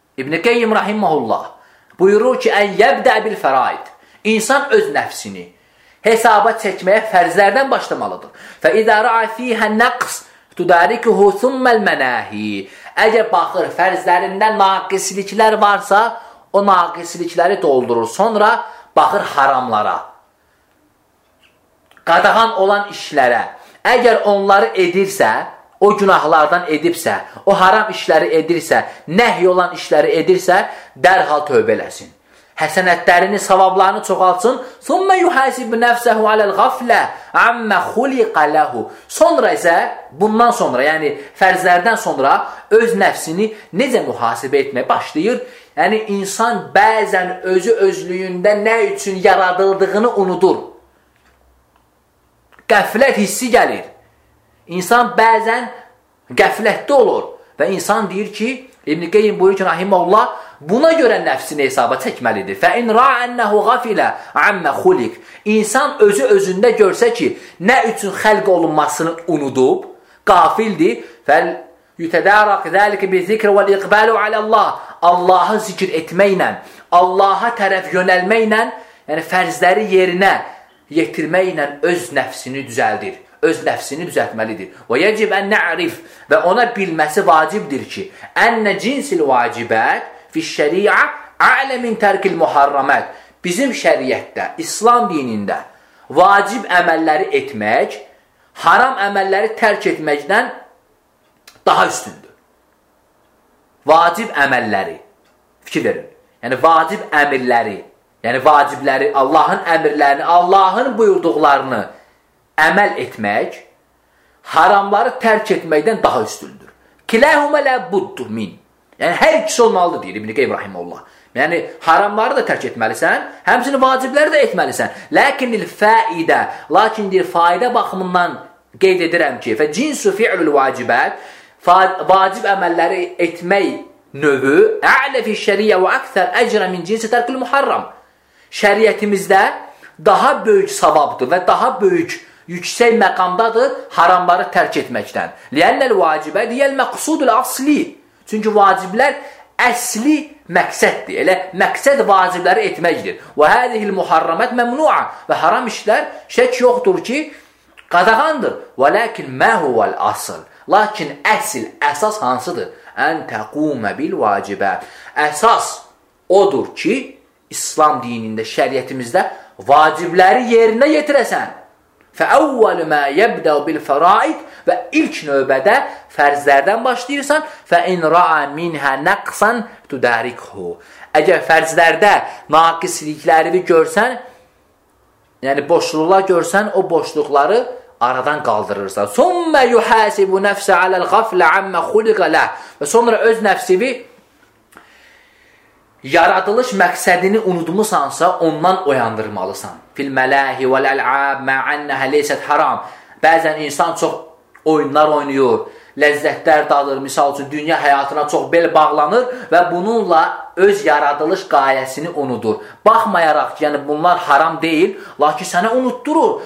İbn Qeyyim rahimehullah buyurur ki, ən yəbdə bil fəraid. İnsan öz nəfsini hesaba çəkməyə fərzlərdən başlamalıdır. Fə idə ra'a fiyhə nəqs tudarikuhu thumməl mənəhi. Əgər baxır, fərzlərindən naqisliklər varsa, o naqislikləri doldurur. Sonra baxır haramlara, qadağan olan işlərə. Əgər onları edirsə, o günahlardan edibsə, o haram işləri edirsə, nəhy olan işləri edirsə, dərhal tövbə eləsin. Həsənətlərini, savablarını çoxaltsın. Thumma yuhasib nəfsəhu aləl ğaflə əmmə xuliqə ləhu. Sonra isə, bundan sonra, yəni fərzlərdən sonra öz nəfsini necə mühasibə etməyə başlayır? Yəni, insan bəzən özü özlüyündə nə üçün yaradıldığını unudur. Qəflət hissi gəlir. İnsan bəzən qəflətdə olur və insan deyir ki, İbn Qeyyim buyurur ki, rahimehullah, buna görə nəfsini hesaba çəkməlidir. Fə in ra'ənəhu ğafilə əmmə xuliq. İnsan özü özündə görsə ki, nə üçün xəlq olunmasını unudub, qafildir. Fəl yutədəraq zəlikə bi zikr vəl iqbalu aləllah. Allahı zikr etməklə, Allaha tərəf yönəlməklə, yəni fərzləri yerinə yetirməklə öz nəfsini düzəldir. Öz nəfsini düzəltməlidir. Və yəcib ən nə'rif və ona bilməsi vacibdir ki, ənnə cinsil vacibət fi şəriə ələ min tərkil muharramət. Bizim şəriətdə, İslam dinində vacib əməlləri etmək, haram əməlləri tərk etməkdən daha üstündür. Vacib əməlləri, fikir verin, yəni vacib əmirləri, yəni vacibləri, Allahın əmirlərini, Allahın buyurduqlarını əməl etmək, haramları tərk etməkdən daha üstündür. Kiləhumə ləbuddur min. Yəni, hər ikisi olmalıdır, deyir İbn Qeyyim rahimehullah. Yəni, haramları da tərk etməlisən, həmçinin vacibləri də etməlisən. Lakin faidə baxımından qeyd edirəm ki, fə cinsu fi'lül vacibət, vacib əməlləri etmək növü, ə'lə fi şəriyə və əksər əcrə min cinsi tərkül muharram. Şəriətimizdə daha böyük savabdır və daha böyük yüksək məqamdadır haramları tərk etməkdən. Liənnəl vacibə deyəl məqsudul asli. Çünki vaciblər əsli məqsəddir. Elə məqsəd vacibləri etməkdir. Və hədihil muharramət məmnu'a. Və haram işlər şək yoxdur ki, qadağandır. Və ləkin mə huvəl asıl. Lakin əsas hansıdır? Ən təqumə bil vacibə. Əsas odur ki, İslam dinində, şəriətimizdə vacibləri yerinə yetirəsən. Fəəvvəl mə yəbdəv bil fəraid və ilk növbədə fərzlərdən başlayırsan. Fəin ra'a minhə nəqsan tudərikhu. Əgər fərzlərdə naqislikləri görsən, yəni boşluqlar görsən, o boşluqları aradan qaldırırsan. Sümmə yuhasibu nəfsə aləl ğaflə əmmə xuliqə ləh. Və sonra öz nəfsivi yaradılış məqsədini unutmusansa, ondan oyandırmalısan. Fil mələhi vəl-əl'ab mə'annəhə leysət haram. Bəzən insan çox oyunlar oynayır, ləzzətlər dadır, misal üçün dünya həyatına çox bel bağlanır və bununla öz yaradılış qayəsini unudur. Baxmayaraq ki, yəni bunlar haram deyil, lakin sənə unutturur.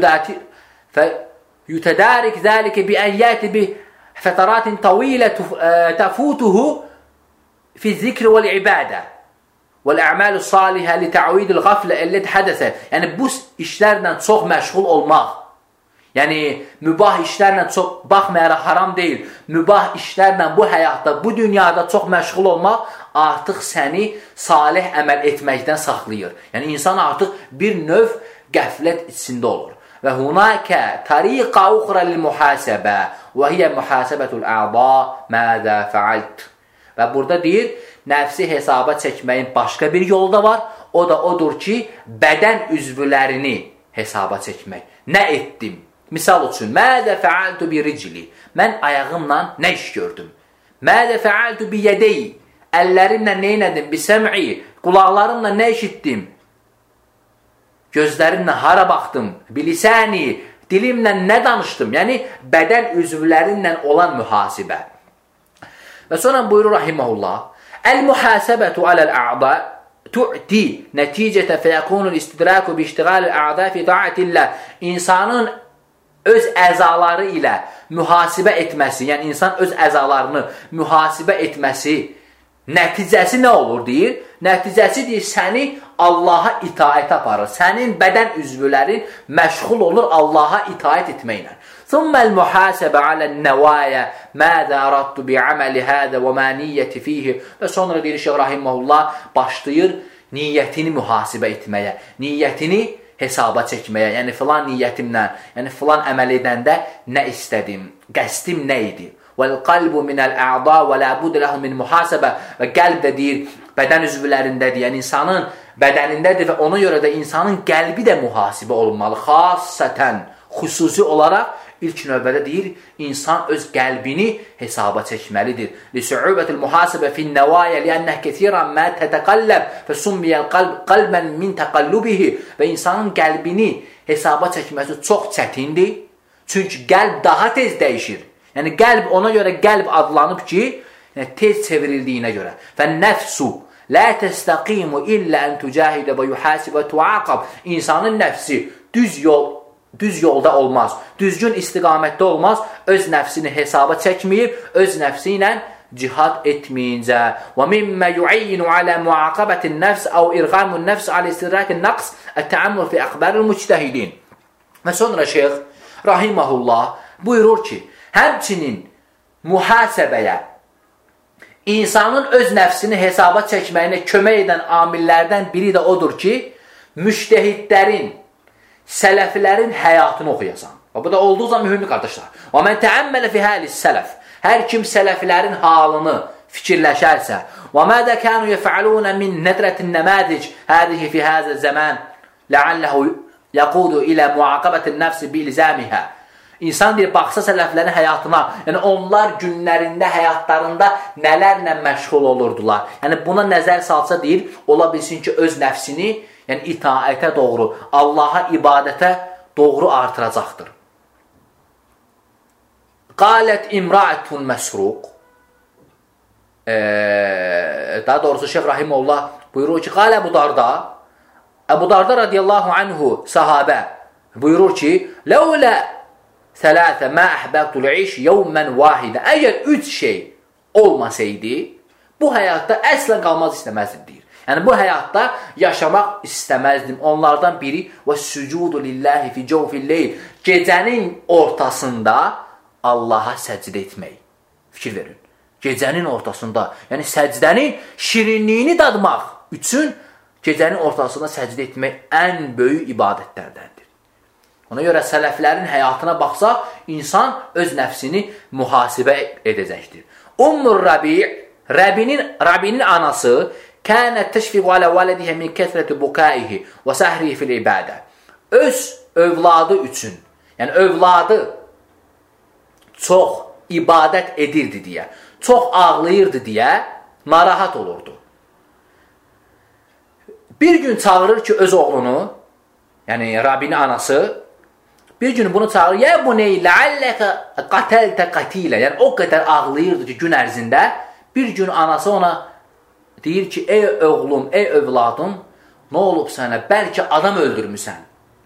Fəyutədərik zəlikə bi əyyəti bi fətaratin tavilə təfutuhu fi zikri vəl-ibadə vəl-ə'məl-i salihə li tə'vidil qaflə əlləti hədəsə. Yəni, bu işlərlə çox məşğul olmaq, yəni mübah işlərlə çox, baxmayaraq haram deyil, mübah işlərlə bu həyatda, bu dünyada çox məşğul olmaq artıq səni salih əməl etməkdən saxlayır. Yəni, insan artıq bir növ qəflət içində olur. Və hunəkə tariqa uxra lil-mühasəbə və hiyə mühasəbətul ə'da mədə fəalt. Və burada deyir, nəfsi hesaba çəkməyin başqa bir yolu da var. O da odur ki, bədən üzvlərini hesaba çəkmək. Nə etdim? Misal üçün, mədə fəaltu bi ricli. Mən ayağımla nə iş gördüm? Mədə fəaltu bi yədəyi. Əllərimlə nə elədim? Bi səm'i. Qulaqlarımla nə işitdim? Gözlərimlə hara baxdım? Bi lisəni. Dilimlə nə danışdım? Yəni, bədən üzvlərinlə olan mühasibə. Və sonra buyurur rahiməhullah, əl-mühasəbətu aləl-ə'da tu'ti nəticətə fəyəkunul istidraku bi iştiqalil ə'da fi ta'atillah. İnsanın öz əzaları ilə mühasibə etməsi, yəni insan öz əzalarını mühasibə etməsi nəticəsi nə olur deyir? Nəticəsi deyir, səni Allaha itaət aparır. Sənin bədən üzvlərin məşğul olur Allaha itaət etməklə. ثُمَّ الْمُحَاسَبَ عَلَى النَّوَايَ مَاذَا أَرَدْتُ بِعَمَلِ هَذَا وَمَا نِيَّةِ فِيهِ Və sonra deyir Şeyh Rahiməhullah başlayır niyyətini mühasibə etməyə, niyyətini hesaba çəkməyə. Yəni filan niyyətimlə, yəni filan əməl edəndə nə istədim, qəsdim nə idi? وَالْقَلْبُ مِنَ الْأَعْضَى وَلَا بُدَّ لَهُ مِنْ مُحَاسَبَةٍ Və qəlb də deyir, bədən üzvlərindədir, yəni insanın bədənindədir və ona görə də insanın qəlbi də mühasibə olunmalı. Xassətən, xüsusi olaraq ilk növbədə deyir, insan öz qəlbini hesaba çəkməlidir. لِسُعُوبَةِ الْمُحَاسَبَةِ فِي النَّوَايَ لِأَنَّهَ كَثِيرًا مَا تَتَقَلَّبْ فَسُمِّيَ الْقَلْبُ قَلْبًا مِنْ تَقَلُّبِهِ Və insanın qəlbini hesaba çəkməsi çox çətindir. Çünki qəlb daha tez dəyişir. Yəni qəlb ona görə qəlb adlanıb ki, yəni tez çevrildiyinə görə. Fə'n-nəfsu la təstəqimu illə ən tücahidə və yuhasibə tuaqab. İnsanın nəfsi düz yolda olmaz, düzgün istiqamətdə olmaz, öz nəfsini hesaba çəkməyib, öz nəfsi ilə cihad etməyincə. Və mimmə yu'ayyinu alə muaqabətin nəfs əv irğamun nəfs alə istirrakin naqs ət-təəmmül fi əxbəril müctəhidin. Və sonra Şeyh Rahiməhullah buyurur ki, həmçinin mühasəbəyə, insanın öz nəfsini hesaba çəkməyinə kömək edən amillərdən biri də odur ki, müştəhidlərin, sələflərin həyatını oxuyasan. Və bu da olduğu zaman mühümlü qardaşlar. Və mən təəmmələ fi həlis sələf. Hər kim sələflərin halını fikirləşərsə, və mədə kənu yəfəlunə min nədrətin nəmədic hədihi fi həzə zəmən ləalləhu yəqudu ilə muaqabətin nəfsi bi ilzəmihə. İnsan deyir, baxsa sələflərin həyatına, yəni onlar günlərində, həyatlarında nələrlə məşğul olurdular. Yəni buna nəzər salsa deyir, ola bilsin ki, öz nəfsini, yəni itaətə doğru, Allaha ibadətə doğru artıracaqdır. Qalət imraətun məsruq. Daha doğrusu Şeyh Rahimullah buyurur ki, qalə Əbu Darda radiyallahu anhu sahabə buyurur ki, ləulə Sələsə mə əhbəbtul iş yevmən vahidə. Əgər 3 şey olmasaydı, bu həyatda əslən qalmaz istəməzdim deyir. Yəni bu həyatda yaşamaq istəməzdim. Onlardan biri və sücudu lillahi fi cawfil leyl. Gecənin ortasında Allaha səcdə etmək. Fikir verin. Gecənin ortasında, yəni səcdənin şirinliyini dadmaq üçün gecənin ortasında səcdə etmək ən böyük ibadətlərdəndir. Ona görə sələflərin həyatına baxsa, insan öz nəfsini mühasibə edəcəkdir. Ummur Rabi' Rabinin anası kənət təşfiqu alə vələdihə min kəsrəti bukaihi və səhrihi fil ibadə. Öz övladı üçün, yəni övladı çox ibadət edirdi deyə, çox ağlayırdı deyə narahat olurdu. Bir gün çağırır ki, öz oğlunu, yəni Rabinin anası, bir gün bunu çağırır, ya bu ney, ləalləkə qətəltə qatilə, yəni o qədər ağlayırdı ki, gün ərzində, bir gün anası ona deyir ki, ey oğlum, ey övladım, nə olub sənə, bəlkə adam öldürmüsən,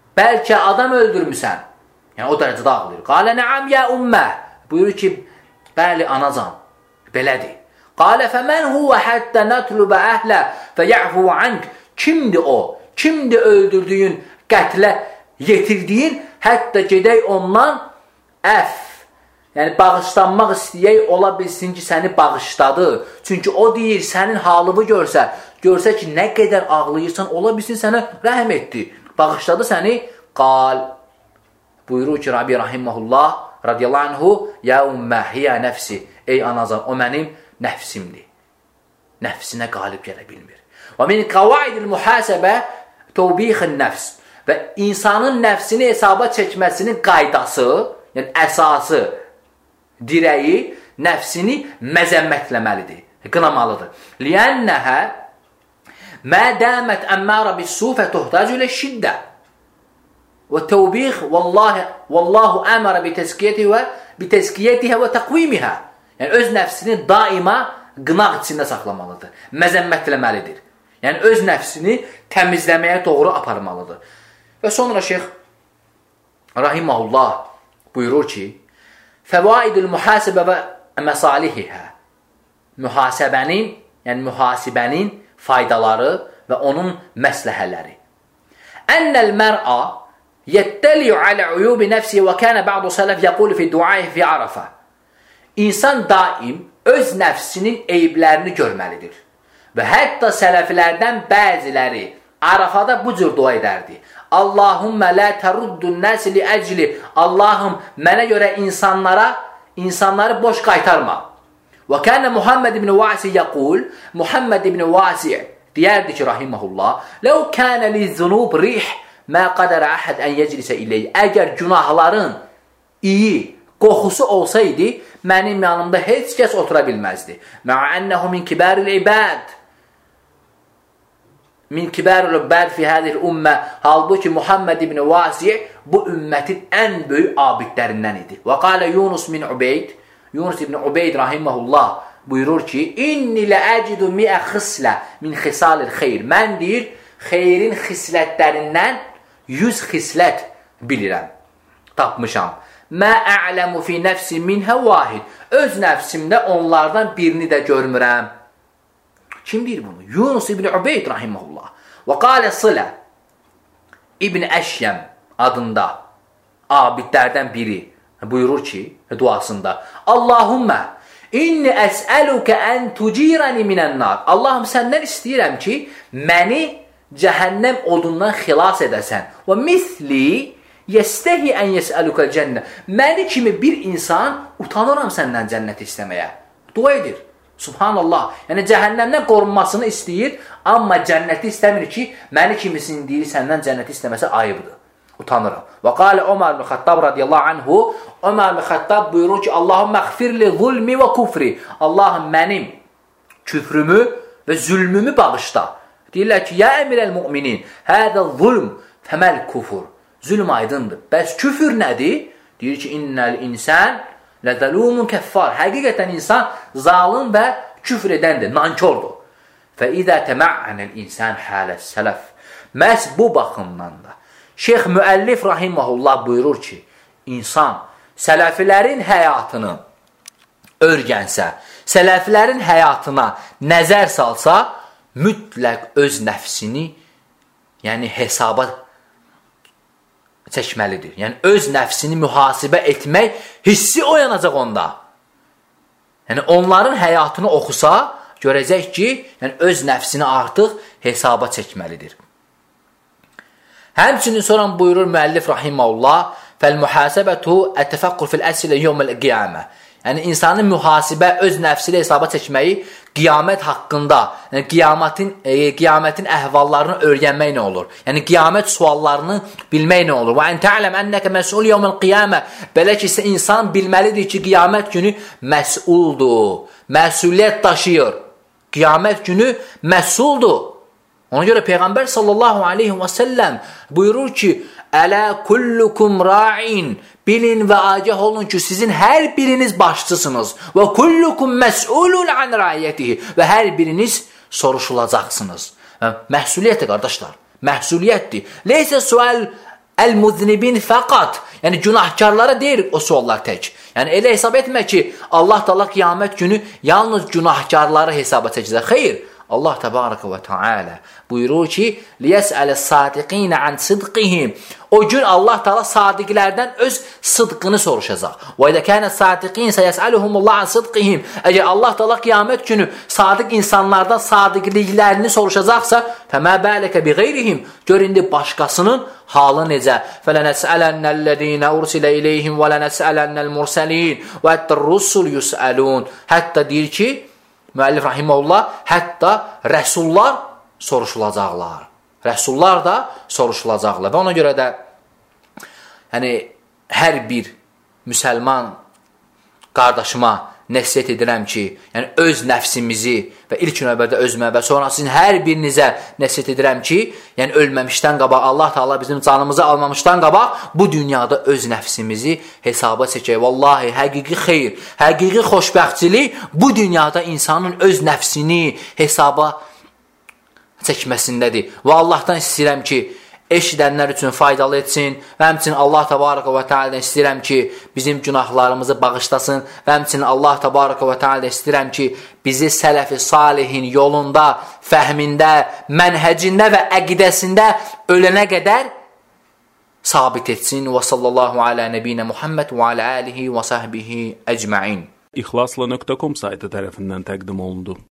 yəni o dərəcədə ağlayır. Qalə nəam ya ümmə, buyurur ki, bəli anacan, belədir. Qalə fəmən huvə həttə nətlubə əhlə fəyəfu ank, kimdir o, kimdir öldürdüyün, qətlə yetirdiyin, hətta gedək ondan yəni bağışlanmaq istəyək, ola bilsin ki, səni bağışladı. Çünki o deyir, sənin halını görsə ki, nə qədər ağlayırsan, ola bilsin sənə rəhm etdi, bağışladı səni. Qal, buyurur ki, Rabi Rahiməhullah, radiyallahu anhu, ya ümmə, hiyə nəfsi, ey anacan, o mənim nəfsimdir. Nəfsinə qalib gələ bilmir. Və min qavaidil mühasəbə təvbixin nəfs. Və insanın nəfsini hesaba çəkməsinin qaydası, yəni əsası, dirəyi, nəfsini məzəmmətləməlidir, qınamalıdır. Liənnəhə mə dəmət əmmərə bis-su fətuhtacü ilə şiddə və təvbix vallahu əmərə bitəskiyyətihə və təqvimihə. Yəni öz nəfsini daima qınaq içində saxlamalıdır, məzəmmətləməlidir. Yəni öz nəfsini təmizləməyə doğru aparmalıdır. Və sonra Şeyh Rahiməhullah buyurur ki, fəvaidül mühasibə və məsalihihə, mühasəbənin yəni mühasibənin faydaları və onun məsləhələri. Ənəl mər'a yettəli'u alə uyubi nəfsi və kənə bə'du sələf yəqulu fi duayih fi Arafə. İnsan daim öz nəfsinin eyblərini görməlidir. Və hətta sələflərdən bəziləri Arafada bu cür dua edərdi. Allahümmə lə təruddun nəsi li əcli. Allahım, mənə görə insanları boş qaytarma. Və kənə Muhammed ibn Vasi yəqul, Muhammed ibn Vasi deyərdi ki, rahiməhullah, ləv kənə li zunub rih, mə qədərə əhəd ən yeclisə iləyh. Əgər günahların iyi qoxusu olsaydı, mənim yanımda heç kəs otura bilməzdi. Mə'ənnəhu min kibəril ibəd. Min kibəril ibəd fi hədil ümmə. Halbuki Muhammed ibn Vasi bu ümmətin ən böyük abidlərindən idi. Və qalə Yunus min Ubeyd, Yunus ibn Ubeyd rahiməhullah buyurur ki, İnni lə əcidu mi'ə xislə min xisalil xeyr. Mən deyir, xeyrin xislətlərindən 100 xislət bilirəm, tapmışam. Mə a'ləmu fi nəfsi minhə vahid. Öz nəfsimdə onlardan birini də görmürəm. Kim deyir bunu? Yunus ibn Ubeyd rahiməhullah. Və qalə Sılə İbn Əşyəm adında abidlərdən biri buyurur ki, duasında, Allahümmə inni əsəlukə ən tucirəni minənnar. Allahım, səndən istəyirəm ki, məni cəhənnəm odundan xilas edəsən. Və misli yəstəhi ən yəsəlukəl cənnə. Məni kimi bir insan utanıram səndən cənnət istəməyə. Dua edir. Subhanallah. Yəni cəhənnəmdən qorunmasını istəyir, amma cənnəti istəmir ki, məni kimisinin deyir səndən cənnəti istəməsə ayıbdır. Utanıram. Və qalə Ömər ibn Xattab radiyallahu anhu, Ömər ibn Xattab buyurur ki, Allahümmə xfirli zulmi və kufri. Allahım, mənim küfrümü və zülmümü bağışla. Deyirlər ki, ya əmirəl müminin, hədə zulm fəməl kufur. Zülm aydındır. Bəs küfür nədir? Deyir ki, innəl insən ləzəlumun kəffar. Həqiqətən insan zalım və küfr edəndir, nankordur. Fə idə təmə'ənəl insan haləs sələf. Məhz bu baxımdan da Şeyx Müəllif rahiməhullah buyurur ki, insan sələfilərin həyatını örgənsə, sələfilərin həyatına nəzər salsa, mütləq öz nəfsini, yəni hesaba çəkməlidir. Yəni, öz nəfsini mühasibə etmək hissi oyanacaq onda. Yəni, onların həyatını oxusa, görəcək ki, yəni, öz nəfsini artıq hesaba çəkməlidir. Həmçinin sonra buyurur müəllif rahiməhullah, fəl-mühasəbətu ət-təfəqqur fil-əslə yevməl-qiyamə. Yəni, insanın mühasibə, öz nəfsi ilə hesaba çəkməyi qiyamət haqqında, yəni qiyamətin əhvallarını öyrənmək nə olur? Yəni, qiyamət suallarını bilmək nə olur? Və ən tə'ləm ənəkə məsul yevməl-qiyamə. Belə ki, insan bilməlidir ki, qiyamət günü məsuldur, məsuliyyət daşıyır. Qiyamət günü məsuldur. Ona görə Peyğəmbər sallallahu aleyhi və səlləm buyurur ki, Ələ kullukum ra'in. Bilin və agah olun ki, sizin hər biriniz başçısınız. Və kullukum məs'ulun an ra'iyyətihi. Və hər biriniz soruşulacaqsınız. Məhsuliyyətdir, qardaşlar. Məhsuliyyətdir. Leysə sual əl-muznibin fəqat. Yəni, günahkarlara deyir o suallar tək. Yəni, elə hesab etmə ki, Allah Teala qiyamət günü yalnız günahkarları hesaba çəkəcək. Xeyr. Allah təbarəkə və teala buyurur ki, liyəsəl-sadiqinə an sidqihim. O gün Allah Teala sadiqlərdən öz sıdqını soruşacaq. Və idə kənə sadiqin səyəsəluhumullah an sidqihim. Əgər Allah Teala qiyamət günü sadiq insanlardan sadiqliklərini soruşacaqsa, fəmə bələkə bi qeyrihim. Gör indi başqasının halı necə? Fələnəsələnəl-ləzinə ursilə iləyhim və lənəsələnəl-mursəlin və ət-rusul yusəlun. Hətta deyir ki, müəllif rahiməhullah, hətta rəsullar soruşulacaqlar. Rəsullar da soruşulacaqlar. Və ona görə də hər bir müsəlman qardaşıma nəsiyyət edirəm ki, öz nəfsimizi və ilk növbədə özümə və sonra sizin hər birinizə nəsiyyət edirəm ki, ölməmişdən qabaq, Allah Teala bizim canımızı almamışdan qabaq, bu dünyada öz nəfsimizi hesaba çəkək. Vallahi, həqiqi xeyr, həqiqi xoşbəxtçilik bu dünyada insanın öz nəfsini hesaba çəkməsindədir. Və Allahdan istəyirəm ki, eşidənlər üçün faydalı etsin və həmçinin Allah təbaraka və teala'dan istəyirəm ki, bizim günahlarımızı bağışlasın və həmçinin Allah təbaraka və teala'dan istəyirəm ki, bizi sələf-i salihin yolunda, fəhmində, mənhəcində və əqidəsində ölənə qədər sabit etsin. Və sallallahu alə nəbiyyə Muhammed və alə alihi və sahbihi əcməin. İxlasla.com saytı tərəfindən təqdim olundu.